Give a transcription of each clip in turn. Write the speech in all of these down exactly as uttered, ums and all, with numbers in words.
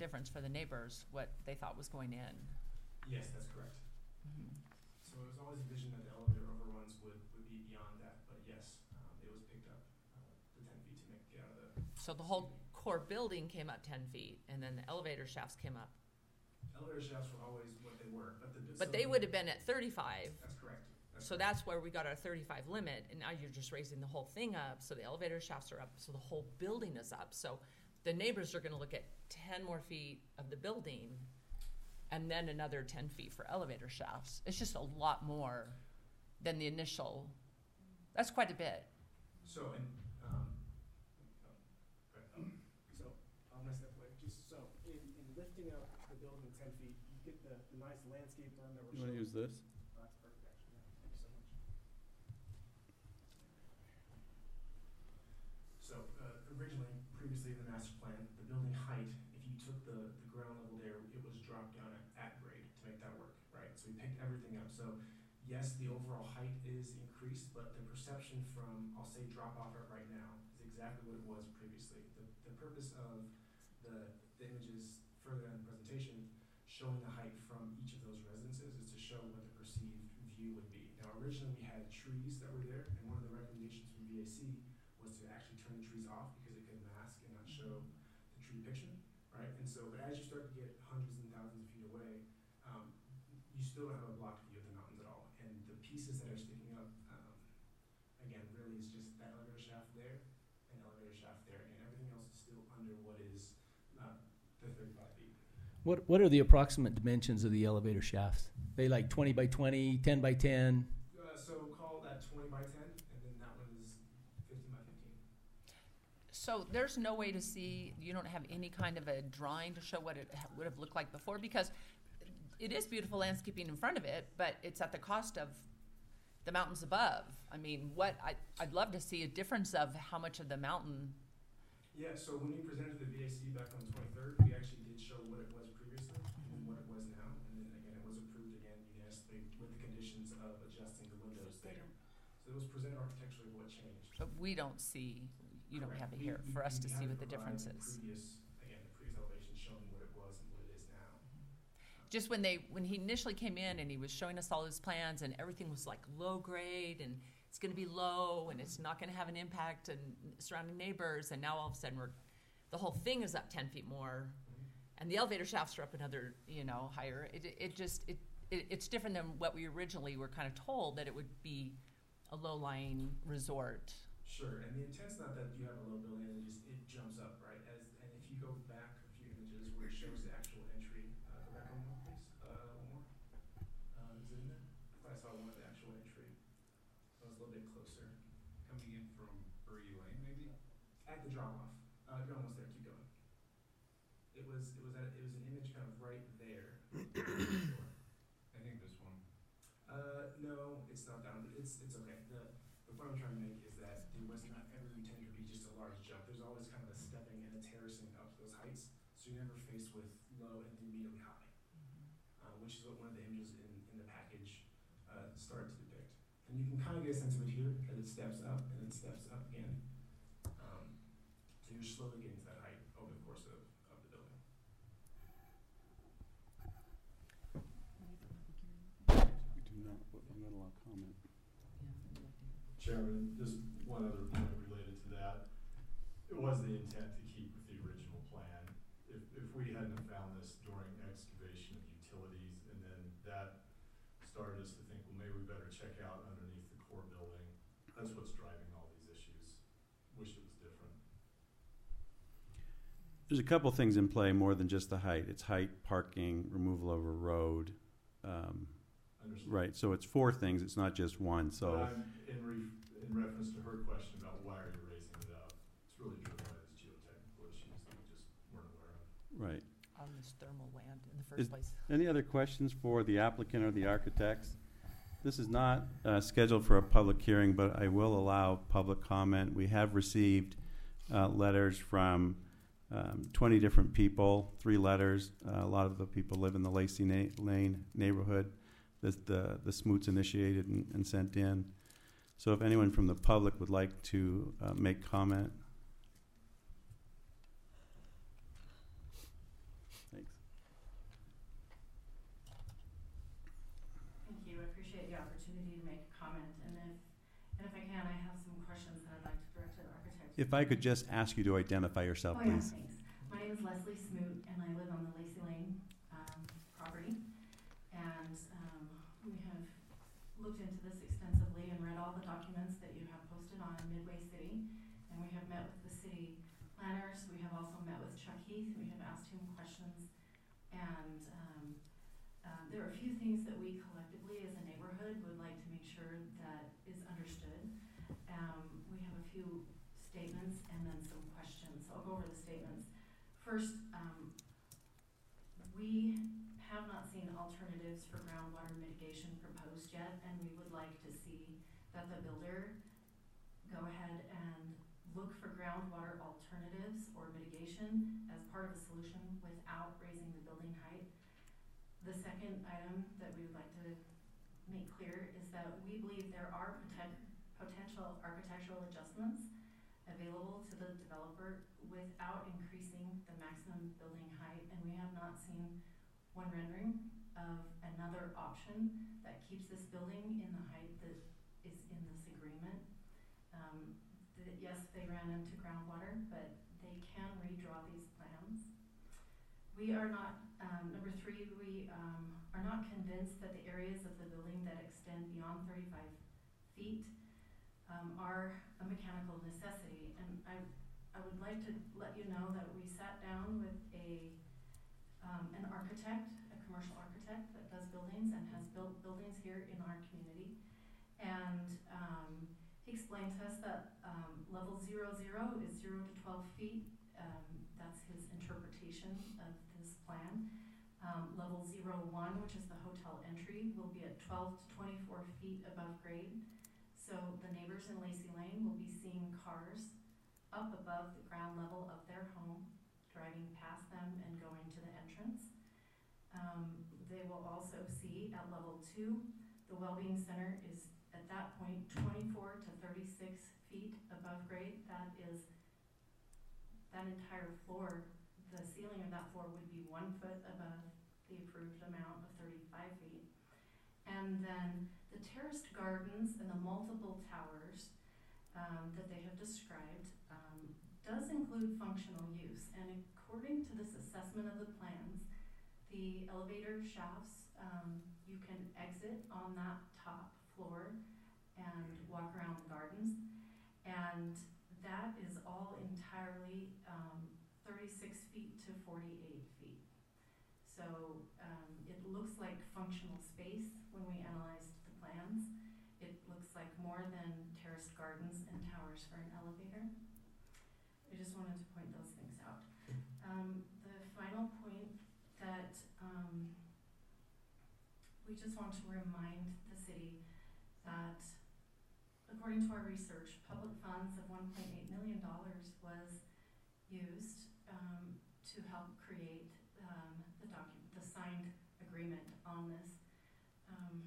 difference for the neighbors, what they thought was going in. Yes, that's correct. Mm-hmm. So it was always envisioned that the elevator overruns would, would be beyond that, but yes, um, it was picked up, uh, the ten feet to make, get out of the. So the whole core building came up ten feet, and then the elevator shafts came up. Elevator shafts were always what they were, but the. But so they would have been at thirty-five. That's correct. That's So correct. that's where we got our thirty-five limit, and now you're just raising the whole thing up, so the elevator shafts are up, so the whole building is up. So the neighbors are gonna look at ten more feet of the building, and then another ten feet for elevator shafts. It's just a lot more than the initial, that's quite a bit. So, and, um, oh, good. Oh, so, I'm gonna step away, just so, in, in lifting up the building ten feet, you get the, the nice landscape berm that we're You wanna showing. use this? Oh, that's perfect, actually, yeah, thank you so much. So, uh, originally, previously in the master plan, the building height, if you took the, the ground level there, it was dropped down at, at grade to make that work, right? So we picked everything up, so yes, the overall height is increased, but the perception from, I'll say, drop off at right now is exactly what it was previously. The, the purpose of the, the images further in the presentation showing the height from each of those residences is to show what the perceived view would be. Now, originally we had trees that were there, and one of the recommendations from V A C was to actually turn the trees off because it could mask and not show the tree depiction, right? And so, but as you start to get hundreds and thousands of feet away, um, you still don't have a blocked view of the mountains at all. And the pieces that are sticking up, um, again, really is just that elevator shaft there and elevator shaft there, and everything else is still under what is uh, the thirty-five feet. What What are the approximate dimensions of the elevator shafts? They like twenty by twenty, ten by ten? Uh, so call that twenty by ten, and then that one is fifteen by fifteen. So there's no way to see, you don't have any kind of a drawing to show what it ha- would have looked like before, because it is beautiful landscaping in front of it, but it's at the cost of the mountains above. I mean, what, I, I'd love to see a difference of how much of the mountain. Yeah, so when we presented to the V A C back on the twenty-third, we actually did show what it was previously and then what it was now. And then again, it was approved again unanimously with the conditions of adjusting the windows there. So it was presented architecturally what changed. But we don't see, you don't Correct. have it We- here we- for us we to see had what the provide difference the is. Previous, again, the previous elevation showing what it was and what it is now. Just when they, when he initially came in and he was showing us all his plans and everything was like low grade and it's gonna be low and it's not gonna have an impact on surrounding neighbors, and now all of a sudden we're, the whole thing is up ten feet more and the elevator shafts are up another, you know, higher. It, it- it just, it, it, it's different than what we originally were kind of told, that it would be a low-lying resort. Sure, and the intent's not that you have a low building and it just, it jumps up, right? As, and if you go back a few images where it shows the actual entry, uh, go back one more, please, uh, one more. Uh, is it in there? I thought I saw one of the actual entry. So it's a little bit closer. Coming in from Bergy Lane, maybe? At the drop off, uh, you're almost there, keep going. It was, it was at, it was an image kind of right there. I think this one. Uh, no, it's not that one, but it's, it's okay. The, the point I'm trying to make is that there was not ever intended to be just a large jump. There's always kind of a stepping and a terracing up to those heights, so you're never faced with low and immediately high, uh, which is what one of the images in, in the package uh, started to depict. And you can kind of get a sense of it here, as it steps up and it steps up again. Um, so you're slowly getting to that height over the course of, of the building. We do not, I'm not allowed comment. Chairman, just one other point related to that. It was the intent to keep with the original plan. If, if we hadn't have found this during excavation of utilities, and then that started us to think, well, maybe we better check out underneath the core building. That's what's driving all these issues. Wish it was different. There's a couple things in play more than just the height. It's height, parking, removal of a road. Um, Understood. right, so it's four things. It's not just one. So. But I'm in, re- in reference to her question about why are you raising it up, it's really driven by these geotechnical issues that we just weren't aware of. Right. On this thermal land in the first Is- place. Any other questions for the applicant or the architects? This is not uh, scheduled for a public hearing, but I will allow public comment. We have received uh, letters from um, twenty different people, three letters. Uh, a lot of the people live in the Lacey Na- Lane neighborhood. This, the, the Smoots initiated and, and sent in. So if anyone from the public would like to uh, make comment. If I could just ask you to identify yourself, Oh, yeah, please. thanks. My name is Leslie Smoot, and I live on the Lacey Lane um, property. And um, we have looked into this extensively and read all the documents that you have posted on Midway City. And we have met with the city planners. We have also met with Chuck Heath. We have asked him questions. And um, uh, there are a few things that we collectively as a neighborhood would like to make sure that is understood. Um, we have a few statements and then some questions. So I'll go over the statements. First, um, we have not seen alternatives for groundwater mitigation proposed yet, and we would like to see that the builder go ahead and look for groundwater alternatives or mitigation as part of a solution without raising the building height. The second item that we would like to make clear is that we believe there are poten- potential architectural adjustments available to the developer without increasing the maximum building height, and we have not seen one rendering of another option that keeps this building in the height that is in this agreement. Um, that yes, they ran into groundwater, but they can redraw these plans. We are not, um, number three, we um, are not convinced that the areas of the building that extend beyond thirty-five feet um, are a mechanical necessity. And I, I would like to let you know that we sat down with a um, an architect, a commercial architect that does buildings and has built buildings here in our community. And um, he explained to us that um, level zero zero is zero to twelve feet. Um, that's his interpretation of this plan. Um, level zero one, which is the hotel entry, will be at twelve to twenty-four feet above grade. So the neighbors in Lacey Lane will be seeing cars up above the ground level of their home, driving past them and going to the entrance. Um, they will also see at level two, the Wellbeing Center is at that point twenty-four to thirty-six feet above grade. That is, that entire floor, the ceiling of that floor would be one foot above the approved amount of thirty-five feet. And then the terraced gardens and the multiple towers um, that they have described um, does include functional use. And according to this assessment of the plans, the elevator shafts, um, you can exit on that top floor and walk around the gardens. And that is all entirely um, thirty-six feet to forty-eight feet. So um, it looks like functional space when we analyzed the plans. It looks like more than terraced gardens and towers for an elevator. I just wanted to point those things out. Um, the final point that um, we just want to remind the city that according to our research, public funds of one point eight million dollars was used um, to help create um, the document, the signed agreement on this. Um,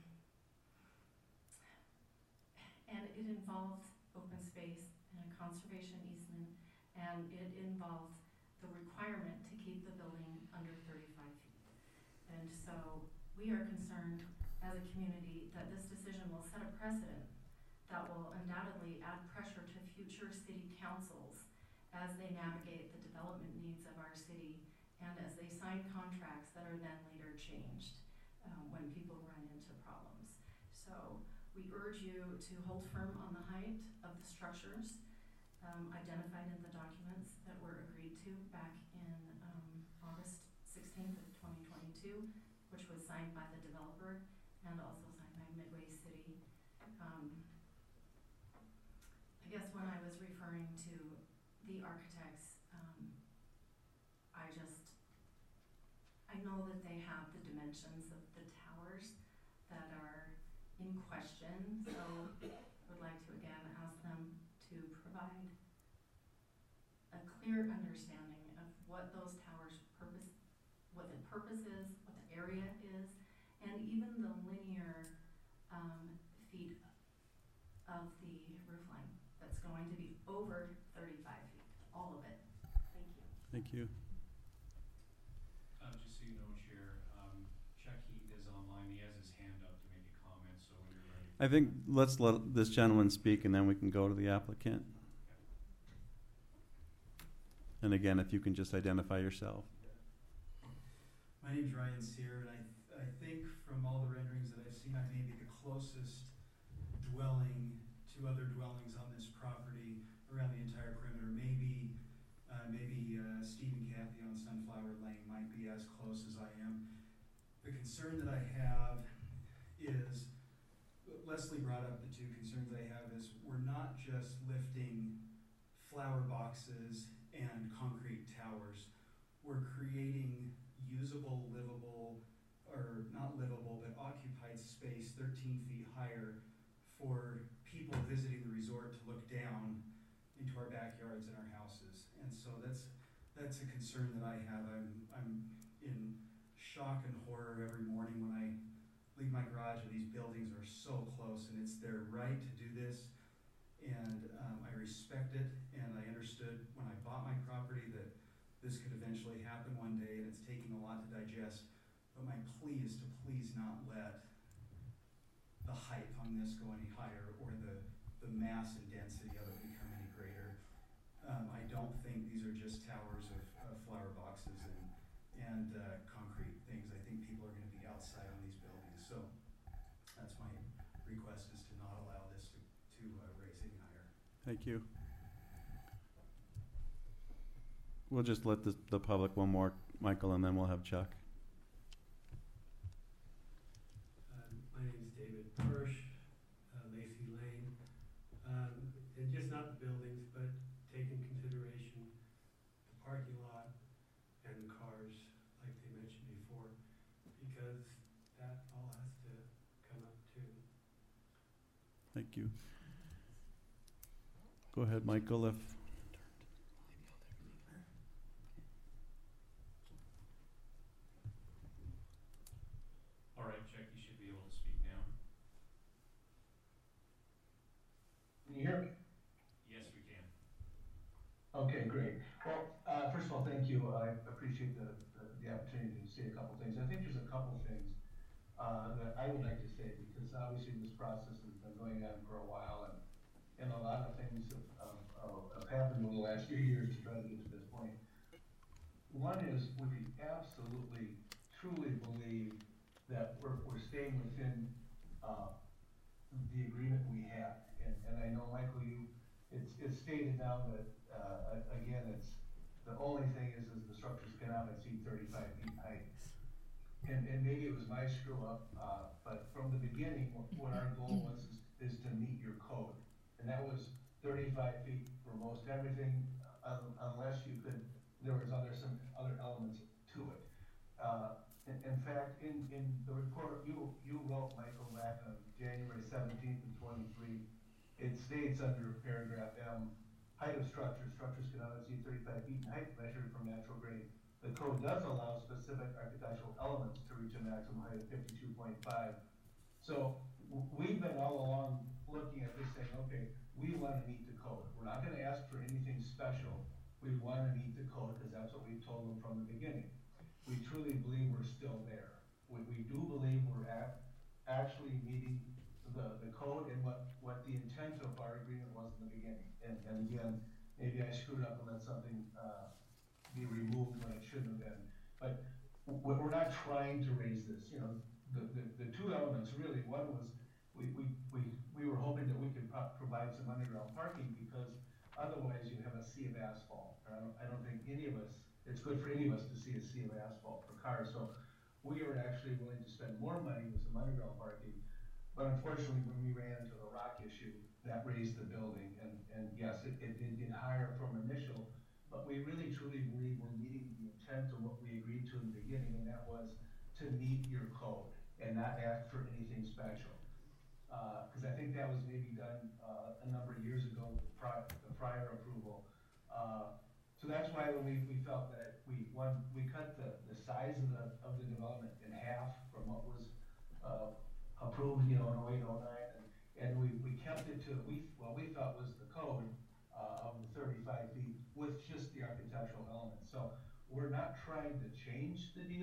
and it involved open space and a conservation easement, and it involved the requirement to keep the building under thirty-five feet. And so we are concerned as a community that this decision will set a precedent that will undoubtedly add pressure to future city councils as they navigate the development needs of our city and as they sign contracts that are then later changed um, when people run into problems. So we urge you to hold firm on the height of the structures um, identified in the documents that were agreed to back in um, August sixteenth of twenty twenty-two, which was signed by the developer and also signed by Midway City. Um, I guess when I was referring to the architects, um, I just, I know that they have the dimensions of the towers that are in question, so I would like to again ask them to provide a clear understanding of what those towers purpose, what the purpose is, what the area is, and even the linear um, feet of the roof line that's going to be over thirty-five feet, all of it. Thank you. Thank you. Uh, just so you know, Chair, um, Chuck Heath is online. He has his hand up to make a comment, so when you're ready. I think let's let this gentleman speak and then we can go to the applicant. And again, if you can just identify yourself. My name's Ryan Sear, and I, I think from all the renderings that I've seen, I may be the closest dwelling to other dwellings on this property around the entire perimeter. Maybe, uh, maybe uh, Steve and Kathy on Sunflower Lane might be as close as I am. The concern that I have is, Leslie brought up the two concerns I have is we're not just lifting flower boxes and concrete towers. We're creating usable, livable, or not livable, but occupied space thirteen feet higher for people visiting the resort to look down into our backyards and our houses. And so that's that's a concern that I have. I'm I'm in shock and horror every morning when I leave my garage and these buildings are so close, and it's their right to do this. And um, I respect it, and I understood when I bought my property that this could eventually happen one day, and it's taking a lot to digest. But my plea is to please not let the height on this go any higher, or the, the mass and density of it become any greater. Um, I don't think these are just towers of, of flower boxes and, and uh, concrete things. I think people are going to be outside on these buildings. So that's my request, is to not allow this to, to uh, raise any higher. Thank you. We'll just let the, the public one more, Michael, and then we'll have Chuck. Um, my name is David Hirsch, uh, Lacey Lane. Um, and just not the buildings, but take in consideration the parking lot and the cars, like they mentioned before, because that all has to come up too. Thank you. Go ahead, Michael, if... All right, Chuck, you should be able to speak now. Can you hear me? Yes, we can. Okay, great. Well, uh, first of all, thank you. I appreciate the, the, the opportunity to say a couple things. I think there's a couple things uh, that I would like to say, because obviously this process has been going on for a while, and, and a lot of things have, uh, have happened over the last few years to try to get to this point. One is, we absolutely, truly believe that we're, we're staying within uh, the agreement we had. And, and I know, Michael, you, it's, it's stated now that, uh, again, it's, the only thing is, is the structures cannot exceed thirty-five feet height. And, and maybe it was my screw up, uh, but from the beginning, what, what our goal was is, is to meet your code. And that was thirty-five feet for most everything, uh, unless you could, there was other, some other elements to it. Uh, In, in fact, in, in the report you, you wrote, Michael, back on January seventeenth and twenty-three, it states under paragraph M, height of structure, structures cannot exceed thirty-five feet in height measured from natural grade. The code does allow specific architectural elements to reach a maximum height of fifty-two point five. So w- we've been all along looking at this saying, okay, we want to meet the code. We're not going to ask for anything special. We want to meet the code because that's what we told them from the beginning. We truly believe we're still there. We, we do believe we're at actually meeting the, the code and what, what the intent of our agreement was in the beginning. And, and again, maybe I screwed up and let something uh, be removed when it shouldn't have been. But w- we're not trying to raise this. You know, the, the, the two elements really, one was we, we, we, we were hoping that we could pro- provide some underground parking, because otherwise you have a sea of asphalt. I don't, I don't think any of us, it's good for any of us to see a sea of asphalt for cars. So we were actually willing to spend more money with some underground parking. But unfortunately, when we ran into the rock issue, that raised the building. And, and yes, it, it did get higher from initial, but we really truly believe we're meeting the intent of what we agreed to in the beginning, and that was to meet your code and not ask for anything special. Because uh, I think that was maybe done uh, a number of years ago with the prior, the prior approval. Uh, So that's why when we, we felt that we one we cut the, the size of the of the development in half from what was uh, approved, you know, in oh eight, oh nine, and, and we, we kept it to we what we thought was the code uh, of the thirty-five feet with just the architectural elements. So we're not trying to change the deal.